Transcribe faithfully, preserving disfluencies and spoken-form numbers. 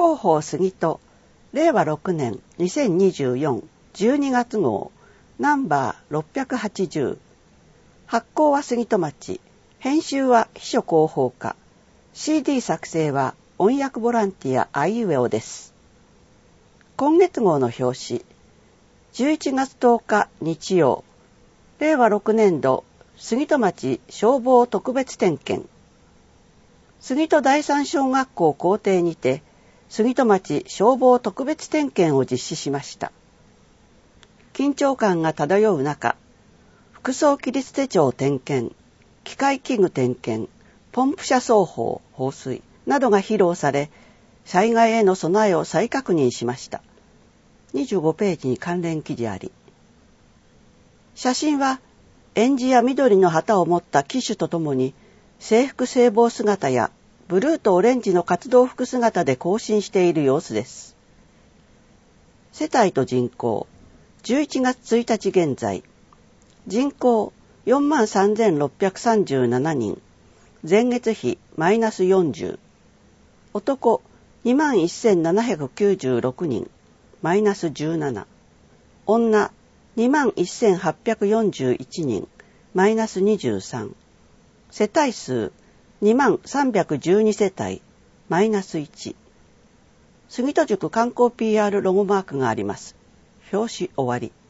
広報杉戸れいわろくねんにせんにじゅうよんじゅうにがつ号ナンバーろっぴゃくはちじゅう。発行は杉戸町、編集は秘書広報課、シーディー 作成は音訳ボランティアあいうえおです。今月号の表紙、じゅういちがつとおか日曜、れいわろくねんど杉戸町消防特別点検。杉戸第三小学校校庭にて杉戸町消防特別点検を実施しました。緊張感が漂う中、服装規律手帳点検、機械器具点検、ポンプ車操法、放水などが披露され、災害への備えを再確認しました。にじゅうごページに関連記事あり。写真は、園児や緑の旗を持った旗手とともに、制服制帽姿やブルーとオレンジの活動服姿で行進している様子です。世帯と人口、じゅういちがつついたち現在、人口 よんまんさんぜんろっぴゃくさんじゅうななにん、前月比マイナスよんじゅう、男 にまんせんななひゃくきゅうじゅうろくにん、マイナスじゅうなな、女 にまんせんはっぴゃくよんじゅういちにん、マイナスにじゅうさん、世帯数にまんさんびゃくじゅうにせたい、マイナスいち。杉戸塾観光 ピーアール ロゴマークがあります。表紙終わり。